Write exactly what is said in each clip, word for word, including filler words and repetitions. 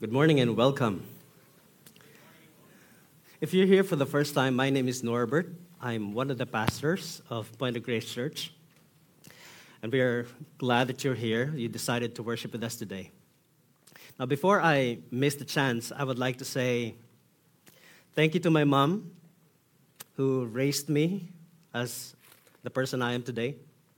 Good morning and welcome. If you're here for the first time, my name is Norbert. I'm one of the pastors of Point of Grace Church. And we are glad that you're here. You decided to worship with us today. Now, before I miss the chance, I would like to say thank you to my mom who raised me as the person I am today.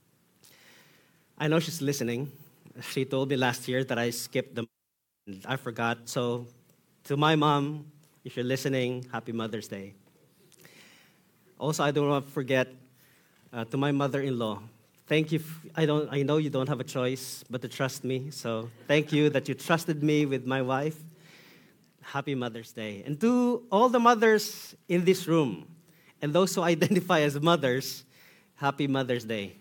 I know she's listening. She told me last year that I skipped the I forgot. So, to my mom, if you're listening, happy Mother's Day. Also, I don't want to forget uh, to my mother-in-law. Thank you. F- I don't. I know you don't have a choice but to trust me. So, thank you that you trusted me with my wife. Happy Mother's Day. And to all the mothers in this room and those who identify as mothers, happy Mother's Day.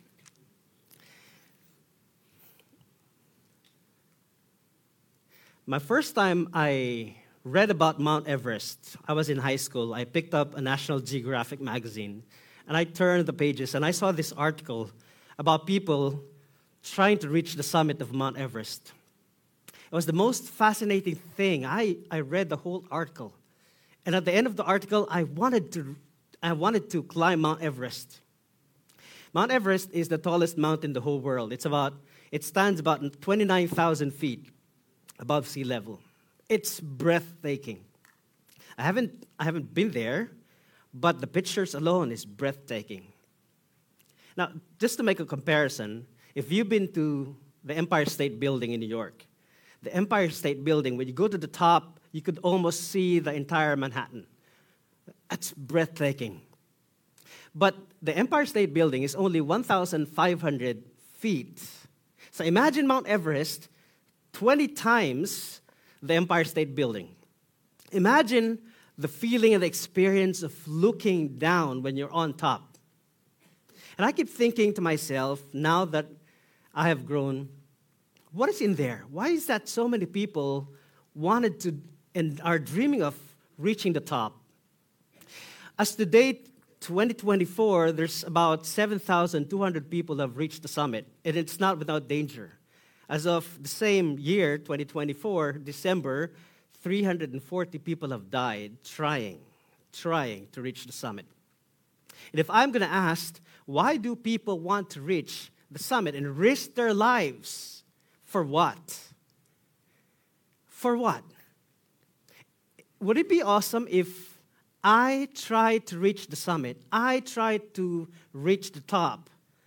My first time I read about Mount Everest, I was in high school. I picked up a National Geographic magazine, and I turned the pages, and I saw this article about people trying to reach the summit of Mount Everest. It was the most fascinating thing. I, I read the whole article, and at the end of the article, I wanted to, I wanted to climb Mount Everest. Mount Everest is the tallest mountain in the whole world. It's about, it stands about twenty-nine thousand feet above sea level. It's breathtaking. I haven't, I haven't been there, but the pictures alone is breathtaking. Now, just to make a comparison, if you've been to the Empire State Building in New York, the Empire State Building, when you go to the top, you could almost see the entire Manhattan. That's breathtaking. But the Empire State Building is only one thousand five hundred feet. So imagine Mount Everest twenty times the Empire State Building. Imagine the feeling and the experience of looking down when you're on top. And I keep thinking to myself, now that I have grown, what is in there? Why is that so many people wanted to and are dreaming of reaching the top? As to date, twenty twenty-four, there's about seven thousand two hundred people have reached the summit, and it's not without danger. As of the same year, twenty twenty-four, December, three hundred forty people have died trying, trying to reach the summit. And if I'm going to ask, why do people want to reach the summit and risk their lives? For what? For what? Would it be awesome if I tried to reach the summit, I tried to reach the top,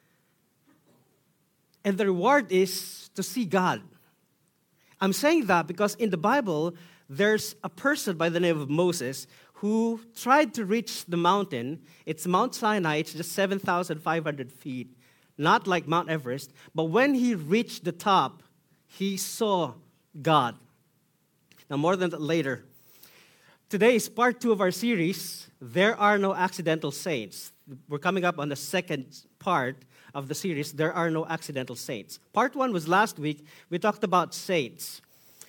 and the reward is to see God? I'm saying that because in the Bible, there's a person by the name of Moses who tried to reach the mountain. It's Mount Sinai. It's just seven thousand five hundred feet, not like Mount Everest. But when he reached the top, he saw God. Now, more than that later. Today is part two of our series, There Are No Accidental Saints. We're coming up on the second part of the series, There Are No Accidental Saints. Part one was last week. We talked about saints.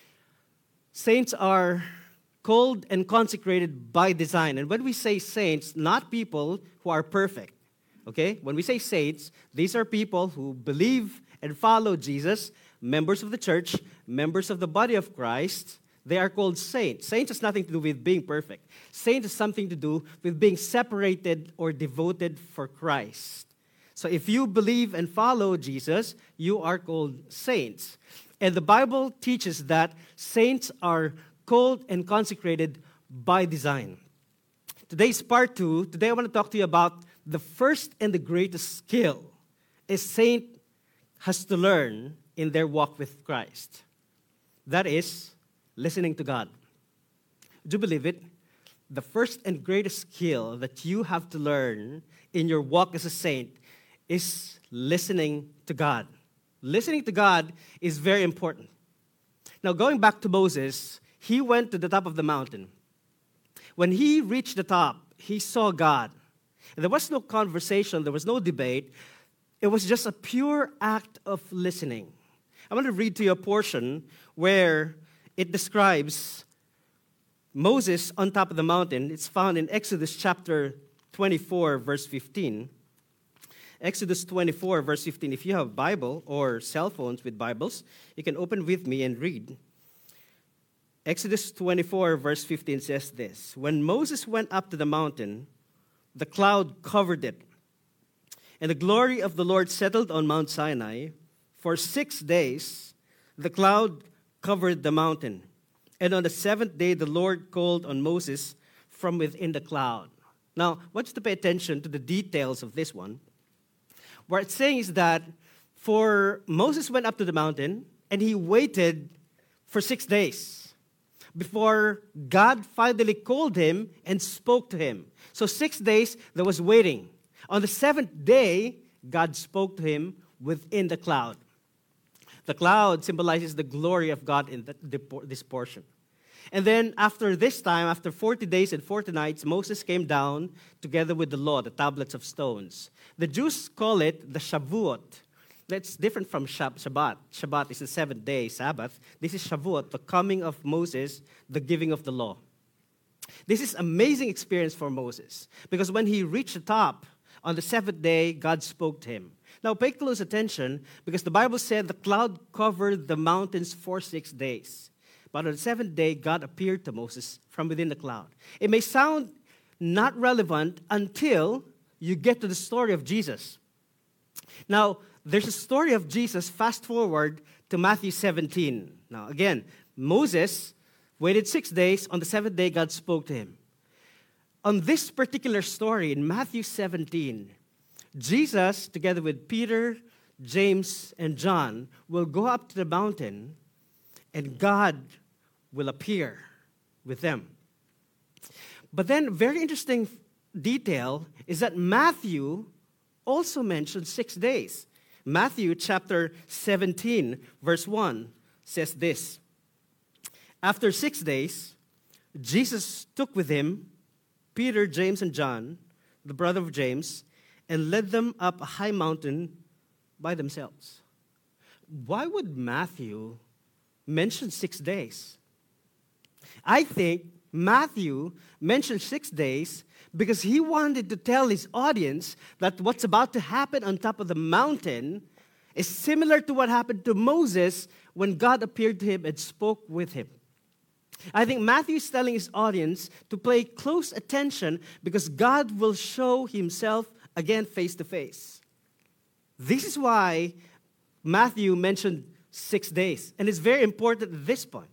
Saints are called and consecrated by design. And when we say saints, not people who are perfect. Okay? When we say saints, these are people who believe and follow Jesus, members of the church, members of the body of Christ. They are called saints. Saints has nothing to do with being perfect. Saints has something to do with being separated or devoted for Christ. So if you believe and follow Jesus, you are called saints. And the Bible teaches that saints are called and consecrated by design. Today's part two. Today I want to talk to you about the first and the greatest skill a saint has to learn in their walk with Christ. That is listening to God. Do you believe it? The first and greatest skill that you have to learn in your walk as a saint is listening to God. Listening to God is very important. Now, going back to Moses, he went to the top of the mountain. When he reached the top, he saw God. And there was no conversation, there was no debate. It was just a pure act of listening. I want to read to you a portion where it describes Moses on top of the mountain. It's found in Exodus chapter twenty-four, verse fifteen. Exodus twenty-four, verse fifteen. If you have Bible or cell phones with Bibles, you can open with me and read. Exodus twenty-four, verse fifteen says this: When Moses went up to the mountain, the cloud covered it, and the glory of the Lord settled on Mount Sinai. For six days, the cloud covered the mountain. And on the seventh day, the Lord called on Moses from within the cloud. Now, I want you to pay attention to the details of this one. What it's saying is that for Moses went up to the mountain, and he waited for six days before God finally called him and spoke to him. So six days, there was waiting. On the seventh day, God spoke to him within the cloud. The cloud symbolizes the glory of God in the, the, this portion. And then after this time, after forty days and forty nights, Moses came down together with the law, the tablets of stones. The Jews call it the Shavuot. That's different from Shabbat. Shabbat is the seventh day Sabbath. This is Shavuot, the coming of Moses, the giving of the law. This is amazing experience for Moses, because when he reached the top, on the seventh day, God spoke to him. Now, pay close attention, because the Bible said the cloud covered the mountains for six days. But on the seventh day, God appeared to Moses from within the cloud. It may sound not relevant until you get to the story of Jesus. Now, there's a story of Jesus, fast forward to Matthew seventeen. Now, again, Moses waited six days. On the seventh day, God spoke to him. On this particular story in Matthew seventeen, Jesus, together with Peter, James, and John, will go up to the mountain, and God will appear with them. But then, very interesting detail is that Matthew also mentions six days. Matthew chapter seventeen, verse one says this: After six days, Jesus took with him Peter, James, and John, the brother of James, and led them up a high mountain by themselves. Why would Matthew mention six days? I think Matthew mentioned six days because he wanted to tell his audience that what's about to happen on top of the mountain is similar to what happened to Moses when God appeared to him and spoke with him. I think Matthew is telling his audience to pay close attention because God will show himself again face to face. This is why Matthew mentioned six days. And it's very important at this point.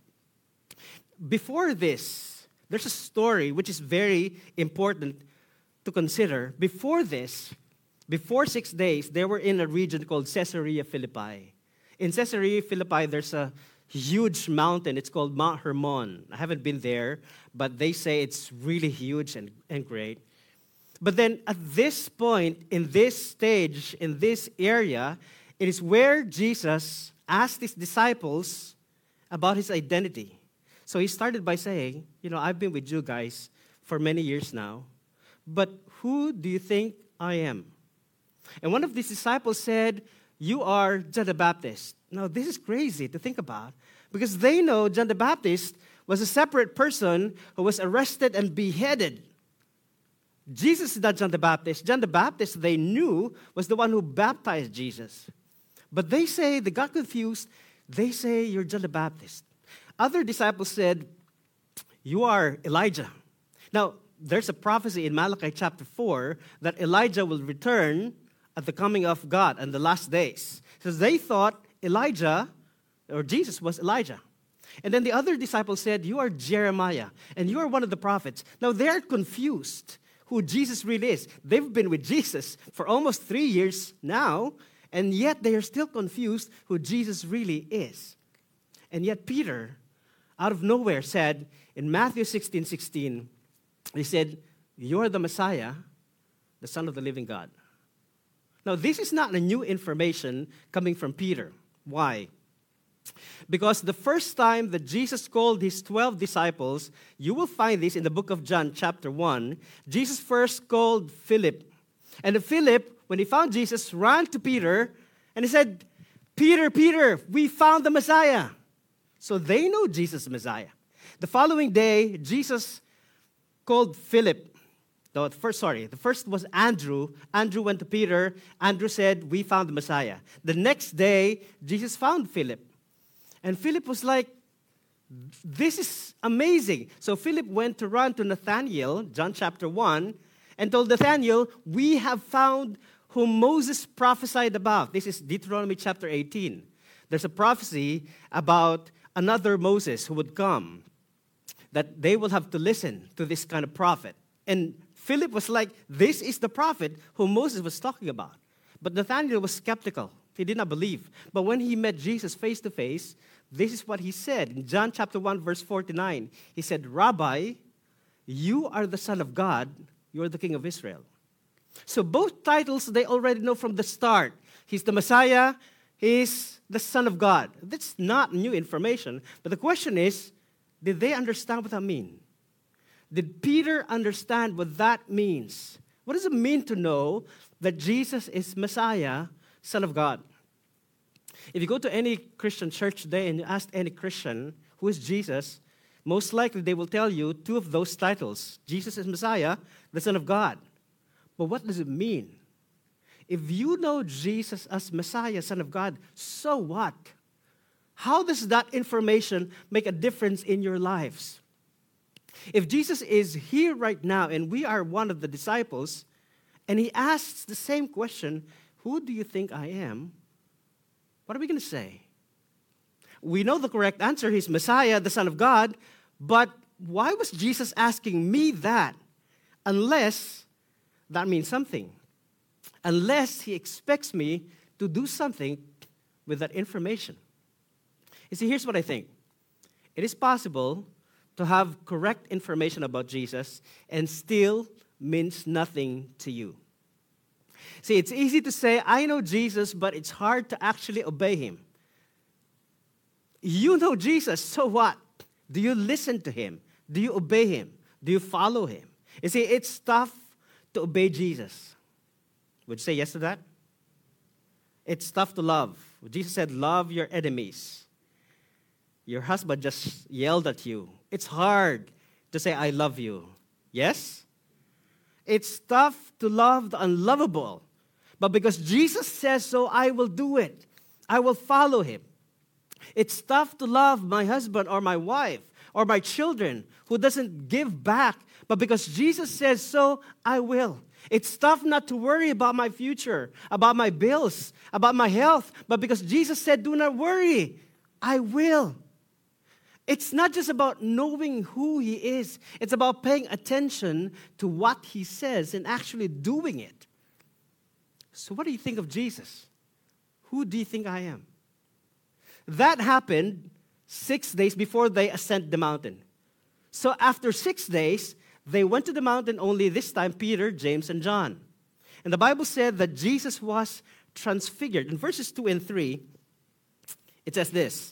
Before this, there's a story which is very important to consider. Before this, before six days, they were in a region called Caesarea Philippi. In Caesarea Philippi, there's a huge mountain. It's called Mount Hermon. I haven't been there, but they say it's really huge and, and great. But then at this point, in this stage, in this area, it is where Jesus asked his disciples about his identity. So he started by saying, you know, I've been with you guys for many years now, but who do you think I am? And one of these disciples said, you are John the Baptist. Now, this is crazy to think about because they know John the Baptist was a separate person who was arrested and beheaded. Jesus is not John the Baptist. John the Baptist, they knew, was the one who baptized Jesus. But they say, they got confused. They say, you're John the Baptist. Other disciples said, you are Elijah. Now, there's a prophecy in Malachi chapter four that Elijah will return at the coming of God in the last days. So they thought Elijah, or Jesus, was Elijah. And then the other disciples said, you are Jeremiah, and you are one of the prophets. Now, they're confused who Jesus really is. They've been with Jesus for almost three years now, and yet they are still confused who Jesus really is. And yet Peter, out of nowhere, said in Matthew sixteen sixteen, he said, you're the Messiah, the Son of the living God. Now, this is not a new information coming from Peter. Why? Because the first time that Jesus called his twelve disciples, you will find this in the book of John, chapter one. Jesus first called Philip. And Philip, when he found Jesus, ran to Peter and he said, Peter, Peter, we found the Messiah. So they know Jesus is Messiah. The following day, Jesus called Philip. No, the first, sorry, the first was Andrew. Andrew went to Peter. Andrew said, we found the Messiah. The next day, Jesus found Philip. And Philip was like, This is amazing. So Philip went to run to Nathanael, John chapter one, and told Nathanael, we have found whom Moses prophesied about. This is Deuteronomy chapter eighteen. There's a prophecy about another Moses who would come, that they will have to listen to this kind of prophet. And Philip was like, this is the prophet whom Moses was talking about. But Nathanael was skeptical. He did not believe. But when he met Jesus face to face, this is what he said. In John chapter one, verse forty-nine, he said, Rabbi, you are the Son of God. You are the King of Israel. So both titles they already know from the start. He's the Messiah. He's the Son of God. That's not new information. But the question is, did they understand what that means? Did Peter understand what that means? What does it mean to know that Jesus is Messiah, Son of God? If you go to any Christian church today and you ask any Christian, who is Jesus, most likely they will tell you two of those titles. Jesus is Messiah, the Son of God. But what does it mean? If you know Jesus as Messiah, Son of God, so what? How does that information make a difference in your lives? If Jesus is here right now and we are one of the disciples, and he asks the same question, who do you think I am? What are we going to say? We know the correct answer. He's Messiah, the Son of God. But why was Jesus asking me that? Unless that means something. Unless he expects me to do something with that information. You see, here's what I think. It is possible to have correct information about Jesus and still means nothing to you. See, it's easy to say, I know Jesus, but it's hard to actually obey him. You know Jesus, so what? Do you listen to him? Do you obey him? Do you follow him? You see, it's tough to obey Jesus. Would you say yes to that? It's tough to love. Jesus said, love your enemies. Your husband just yelled at you. It's hard to say, I love you. Yes? It's tough to love the unlovable. But because Jesus says so, I will do it. I will follow him. It's tough to love my husband or my wife or my children who doesn't give back. But because Jesus says so, I will. It's tough not to worry about my future, about my bills, about my health. But because Jesus said, do not worry, I will. It's not just about knowing who he is. It's about paying attention to what he says and actually doing it. So what do you think of Jesus? Who do you think I am? That happened six days before they ascended the mountain. So after six days, they went to the mountain only this time, Peter, James, and John. And the Bible said that Jesus was transfigured. In verses two and three, it says this.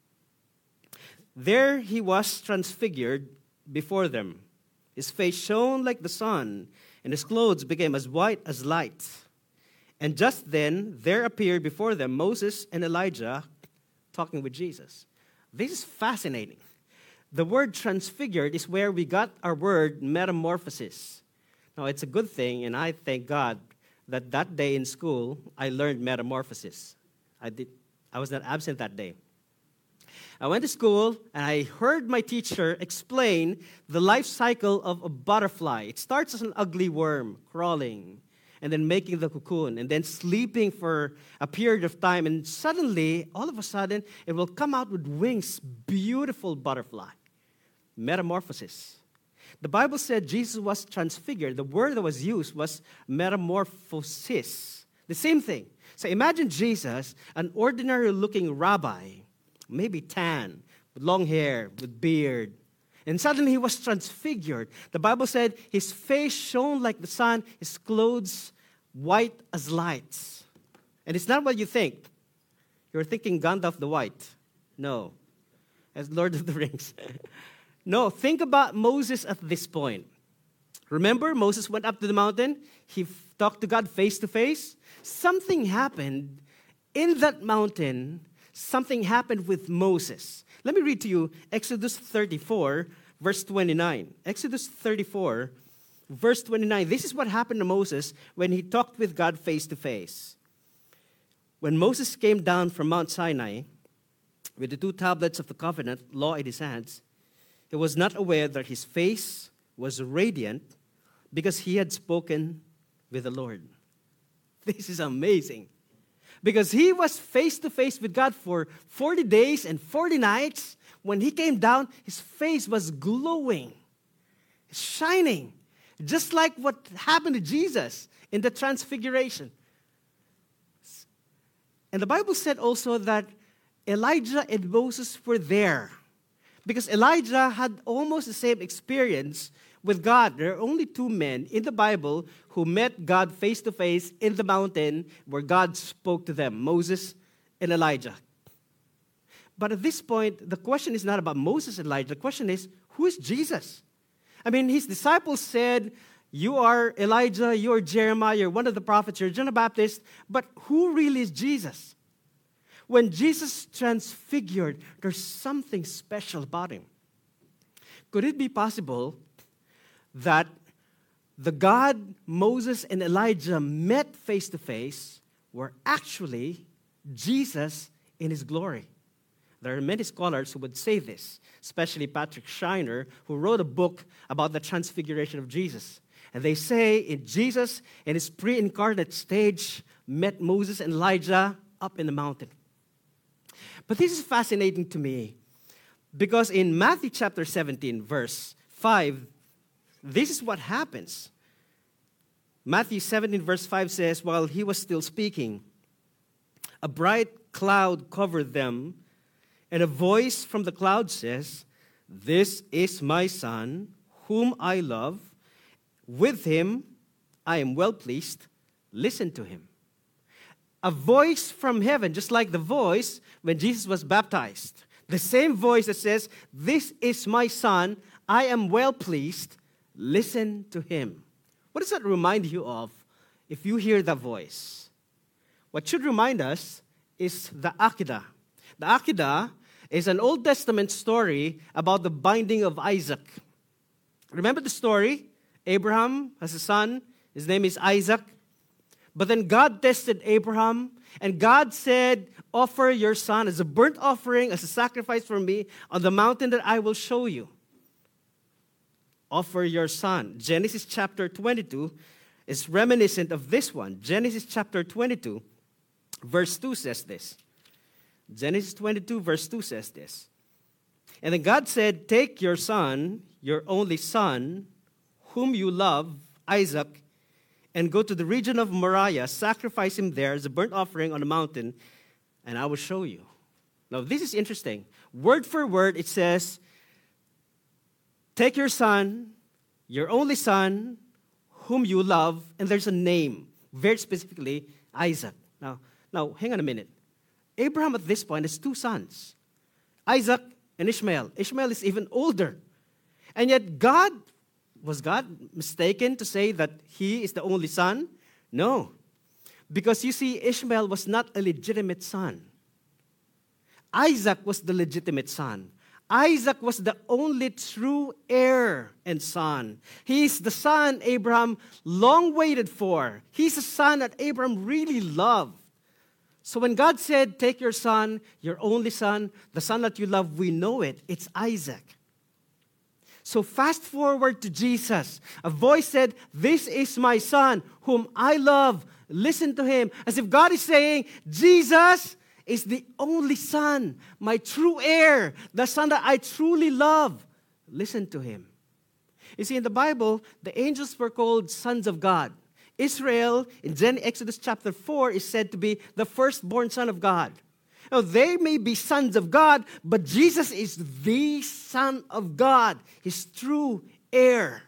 There he was transfigured before them. His face shone like the sun, and his clothes became as white as light. And just then, there appeared before them Moses and Elijah talking with Jesus. This is fascinating. The word transfigured is where we got our word metamorphosis. Now, it's a good thing, and I thank God that that day in school, I learned metamorphosis. I did. I was not absent that day. I went to school, and I heard my teacher explain the life cycle of a butterfly. It starts as an ugly worm, crawling, and then making the cocoon, and then sleeping for a period of time, and suddenly, all of a sudden, it will come out with wings, beautiful butterfly. Metamorphosis. The Bible said Jesus was transfigured. The word that was used was metamorphosis. The same thing. So imagine Jesus, an ordinary-looking rabbi, maybe tan, with long hair, with beard. And suddenly he was transfigured. The Bible said his face shone like the sun, his clothes white as lights. And it's not what you think. You're thinking Gandalf the White. No. As Lord of the Rings. No, think about Moses at this point. Remember, Moses went up to the mountain. He f- talked to God face to face. Something happened in that mountain. Something happened with Moses. Let me read to you Exodus thirty-four, verse twenty-nine. Exodus thirty-four, verse twenty-nine. This is what happened to Moses when he talked with God face to face. When Moses came down from Mount Sinai, with the two tablets of the covenant law in his hands, he was not aware that his face was radiant because he had spoken with the Lord. This is amazing. Because he was face to face with God for forty days and forty nights. When he came down, his face was glowing, shining, just like what happened to Jesus in the transfiguration. And the Bible said also that Elijah and Moses were there because Elijah had almost the same experience with God. There are only two men in the Bible who met God face to face in the mountain where God spoke to them, Moses and Elijah. But at this point, the question is not about Moses and Elijah. The question is, who is Jesus? I mean, his disciples said, you are Elijah, you are Jeremiah, you're one of the prophets, you're John the Baptist, but who really is Jesus? When Jesus transfigured, there's something special about him. Could it be possible that the God Moses and Elijah met face to face were actually Jesus in his glory? There are many scholars who would say this, especially Patrick Schreiner, who wrote a book about the transfiguration of Jesus. And they say in Jesus in his pre-incarnate stage met Moses and Elijah up in the mountain. But this is fascinating to me because in Matthew chapter seventeen, verse five, this is what happens. Matthew seventeen, verse five says, while he was still speaking, a bright cloud covered them, and a voice from the cloud says, this is my son, whom I love. With him I am well pleased. Listen to him. A voice from heaven, just like the voice when Jesus was baptized. The same voice that says, this is my son, I am well pleased. Listen to him. What does that remind you of if you hear that voice? What should remind us is the Akedah. The Akedah is an Old Testament story about the binding of Isaac. Remember the story? Abraham has a son. His name is Isaac. But then God tested Abraham, and God said, offer your son as a burnt offering, as a sacrifice for me on the mountain that I will show you. Offer your son. Genesis chapter twenty-two is reminiscent of this one. Genesis chapter twenty-two, verse two says this. Genesis twenty-two, verse two says this. And then God said, take your son, your only son, whom you love, Isaac, and go to the region of Moriah, sacrifice him there as a burnt offering on the mountain, and I will show you. Now, this is interesting. Word for word, it says, take your son, your only son, whom you love, and there's a name, very specifically, Isaac. Now, now, hang on a minute. Abraham at this point has two sons, Isaac and Ishmael. Ishmael is even older. And yet God, was God mistaken to say that he is the only son? No. Because you see, Ishmael was not a legitimate son. Isaac was the legitimate son. Isaac was the only true heir and son. He is the son Abraham long waited for. He's a son that Abraham really loved. So when God said, take your son, your only son, the son that you love, we know it. It's Isaac. So fast forward to Jesus. A voice said, this is my son, whom I love. Listen to him. As if God is saying, Jesus is the only son, my true heir, the son that I truly love. Listen to him. You see, in the Bible, the angels were called sons of God. Israel, in Exodus chapter four, is said to be the firstborn son of God. Now, they may be sons of God, but Jesus is the Son of God, his true heir.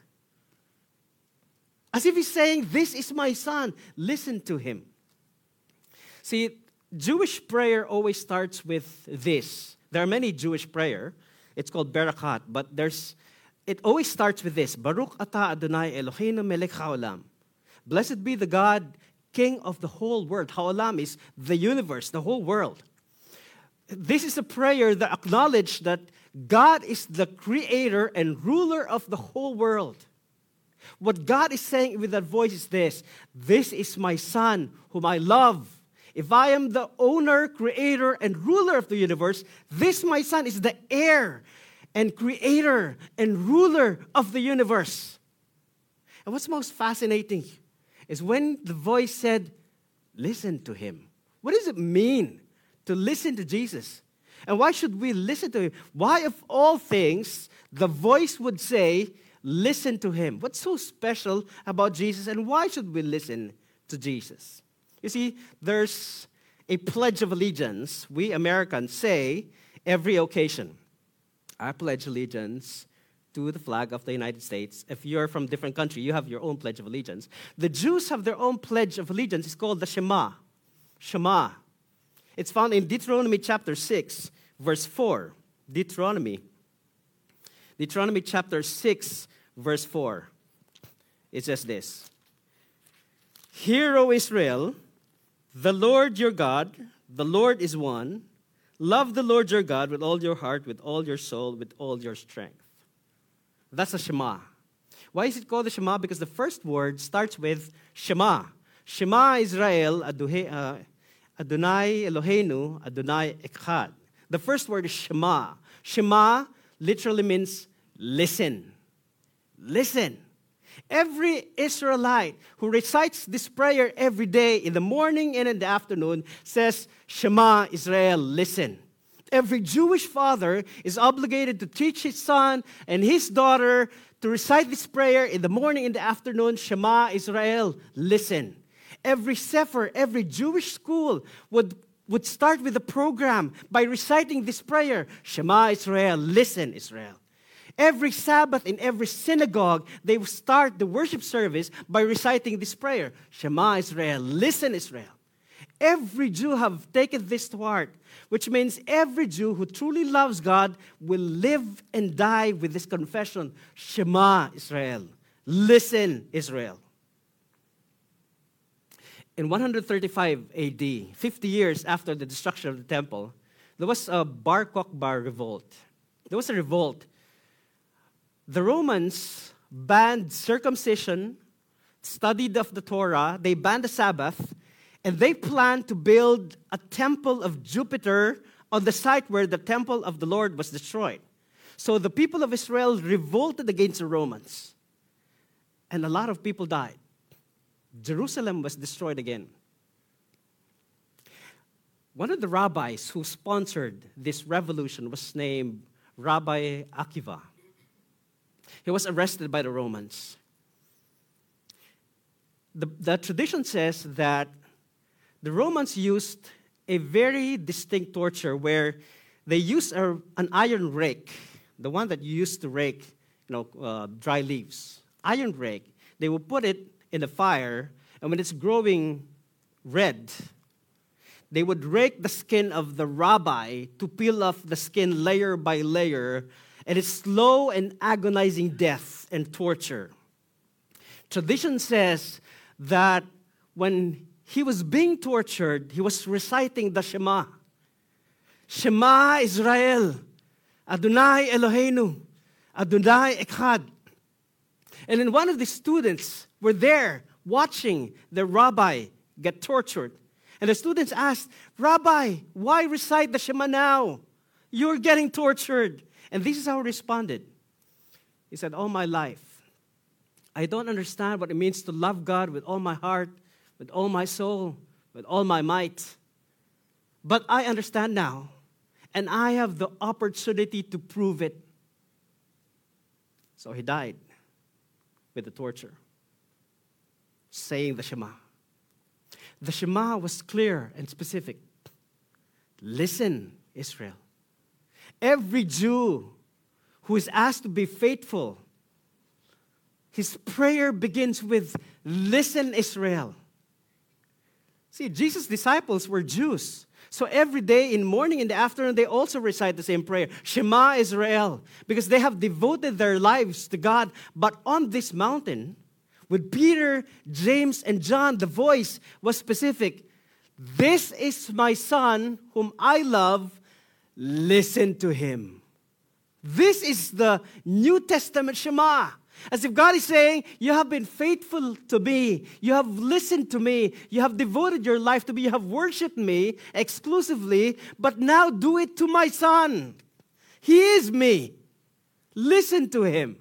As if he's saying, this is my son, listen to him. See, Jewish prayer always starts with this. There are many Jewish prayer. It's called Berakat, but there's it always starts with this. Baruch atah Adonai Eloheinu melech haolam. Blessed be the God, King of the whole world. Haolam is the universe, the whole world. This is a prayer that acknowledges that God is the creator and ruler of the whole world. What God is saying with that voice is this: this is my son whom I love. If I am the owner, creator, and ruler of the universe, this, my son, is the heir and creator and ruler of the universe. And what's most fascinating is when the voice said, listen to him. What does it mean to listen to Jesus? And why should we listen to him? Why, of all things, the voice would say, listen to him? What's so special about Jesus, and why should we listen to Jesus? You see, there's a pledge of allegiance we Americans say every occasion. I pledge allegiance to the flag of the United States. If you're from a different country, you have your own pledge of allegiance. The Jews have their own pledge of allegiance. It's called the Shema. Shema. It's found in Deuteronomy chapter six, verse four. Deuteronomy. Deuteronomy chapter six, verse four. It says this. Hear, O Israel, the Lord your God, the Lord is one. Love the Lord your God with all your heart, with all your soul, with all your strength. That's a Shema. Why is it called the Shema? Because the first word starts with Shema. Shema Israel, Adonai Eloheinu, Adonai Echad. The first word is Shema. Shema literally means listen. Listen. Every Israelite who recites this prayer every day in the morning and in the afternoon says, Shema Israel, listen. Every Jewish father is obligated to teach his son and his daughter to recite this prayer in the morning and the afternoon, Shema Israel, listen. Every sefer, every Jewish school would, would start with a program by reciting this prayer, Shema Israel, listen Israel. Every Sabbath in every synagogue, they would start the worship service by reciting this prayer, Shema Israel, listen Israel. Every Jew have taken this to heart, which means every Jew who truly loves God will live and die with this confession, Shema Israel, listen Israel. In one thirty-five A D, fifty years after the destruction of the temple, there was a Bar Kokhba revolt. There was a revolt. The Romans banned circumcision, studied of the Torah, they banned the Sabbath, and they planned to build a temple of Jupiter on the site where the temple of the Lord was destroyed. So the people of Israel revolted against the Romans. And a lot of people died. Jerusalem was destroyed again. One of the rabbis who sponsored this revolution was named Rabbi Akiva. He was arrested by the Romans. The, the tradition says that the Romans used a very distinct torture where they used a, an iron rake, the one that you used to rake, you know, uh, dry leaves. Iron rake. They will put it in the fire, and when it's growing red, they would rake the skin of the rabbi to peel off the skin layer by layer, and it's slow and agonizing death and torture. Tradition says that when he was being tortured, he was reciting the Shema. Shema Israel, Adonai Eloheinu, Adonai Echad. And then one of the students were there watching the rabbi get tortured. And the students asked, Rabbi, why recite the Shema now? You're getting tortured. And this is how he responded. He said, all my life, I don't understand what it means to love God with all my heart, with all my soul, with all my might. But I understand now, and I have the opportunity to prove it. So he died with the torture, saying the Shema. The Shema was clear and specific. Listen, Israel. Every Jew who is asked to be faithful, his prayer begins with, listen, Israel. See, Jesus' disciples were Jews. So every day, in morning, in the afternoon, they also recite the same prayer, Shema Israel, because they have devoted their lives to God. But on this mountain, with Peter, James, and John, the voice was specific. This is my son whom I love. Listen to him. This is the New Testament Shema. As if God is saying, you have been faithful to me. You have listened to me. You have devoted your life to me. You have worshiped me exclusively. But now do it to my son. He is me. Listen to him.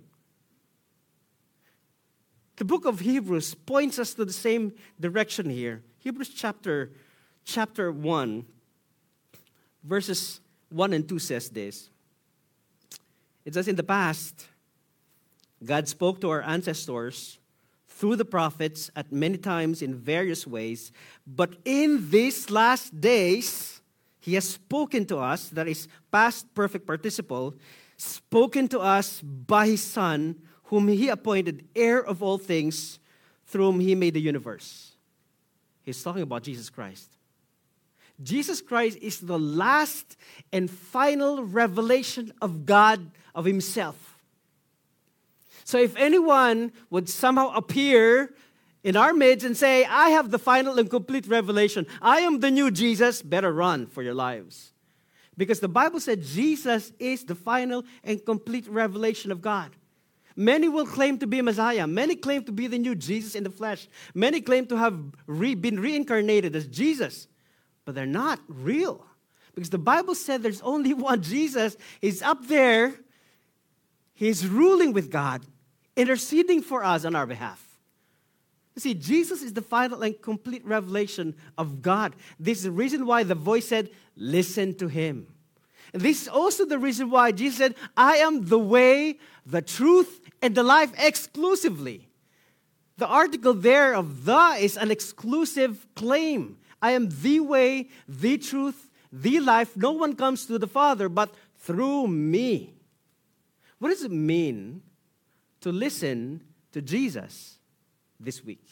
The book of Hebrews points us to the same direction here. Hebrews chapter, chapter one, verses one and two says this. It says, in the past, God spoke to our ancestors through the prophets at many times in various ways. But in these last days, he has spoken to us, that is past perfect participle, spoken to us by his Son, whom he appointed heir of all things, through whom he made the universe. He's talking about Jesus Christ. Jesus Christ is the last and final revelation of God, of himself. So if anyone would somehow appear in our midst and say, I have the final and complete revelation, I am the new Jesus, better run for your lives. Because the Bible said Jesus is the final and complete revelation of God. Many will claim to be Messiah. Many claim to be the new Jesus in the flesh. Many claim to have re- been reincarnated as Jesus. But they're not real. Because the Bible said there's only one Jesus. He's up there. He's ruling with God, interceding for us on our behalf. You see, Jesus is the final and complete revelation of God. This is the reason why the voice said, listen to him. And this is also the reason why Jesus said, I am the way, the truth, and the life exclusively. The article there of the is an exclusive claim. I am the way, the truth, the life. No one comes to the Father but through me. What does it mean to listen to Jesus this week?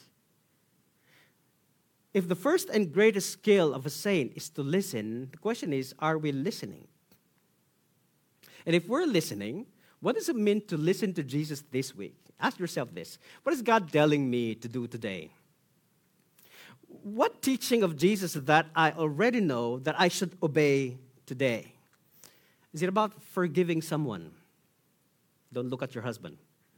If the first and greatest skill of a saint is to listen, the question is, are we listening? And if we're listening, what does it mean to listen to Jesus this week? Ask yourself this. What is God telling me to do today? What teaching of Jesus that I already know that I should obey today? Is it about forgiving someone? Don't look at your husband.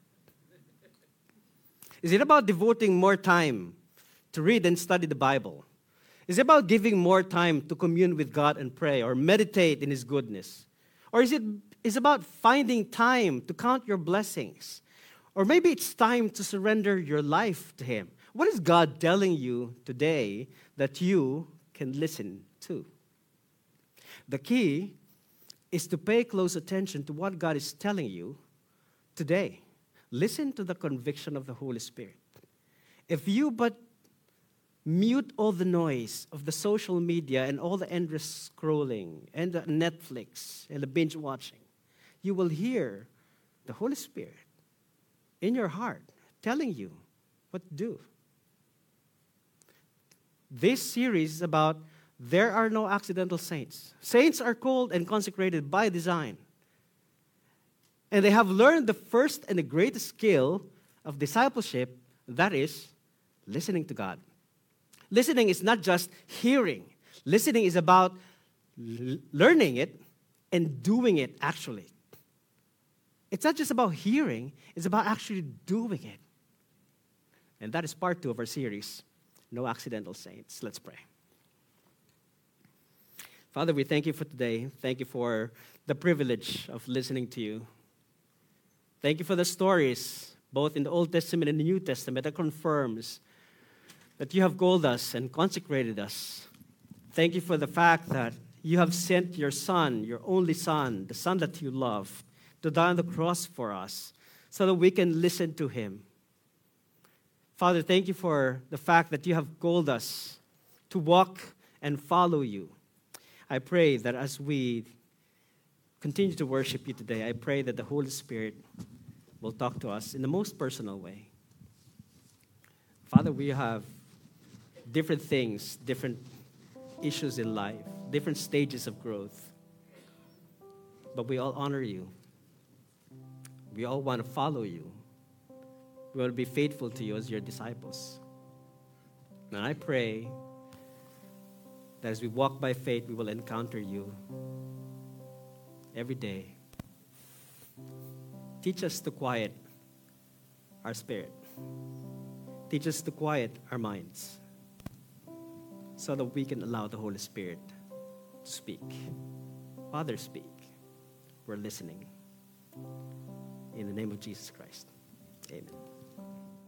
Is it about devoting more time to read and study the Bible? Is it about giving more time to commune with God and pray or meditate in his goodness? Or is it is about finding time to count your blessings? Or maybe it's time to surrender your life to him. What is God telling you today that you can listen to? The key is to pay close attention to what God is telling you today. Listen to the conviction of the Holy Spirit. If you but mute all the noise of the social media and all the endless scrolling and the Netflix and the binge watching, you will hear the Holy Spirit in your heart telling you what to do. This series is about there are no accidental saints. Saints are called and consecrated by design. And they have learned the first and the greatest skill of discipleship, that is listening to God. Listening is not just hearing. Listening is about l- learning it and doing it actually. It's not just about hearing, it's about actually doing it. And that is part two of our series, No Accidental Saints. Let's pray. Father, we thank you for today. Thank you for the privilege of listening to you. Thank you for the stories, both in the Old Testament and the New Testament, that confirms that you have called us and consecrated us. Thank you for the fact that you have sent your Son, your only Son, the Son that you love, to die on the cross for us so that we can listen to him. Father, thank you for the fact that you have called us to walk and follow you. I pray that as we continue to worship you today, I pray that the Holy Spirit will talk to us in the most personal way. Father, we have different things, different issues in life, different stages of growth. But we all honor you. We all want to follow you. We want to be faithful to you as your disciples. And I pray that as we walk by faith, we will encounter you every day. Teach us to quiet our spirit. Teach us to quiet our minds so that we can allow the Holy Spirit to speak. Father, speak. We're listening. In the name of Jesus Christ, amen.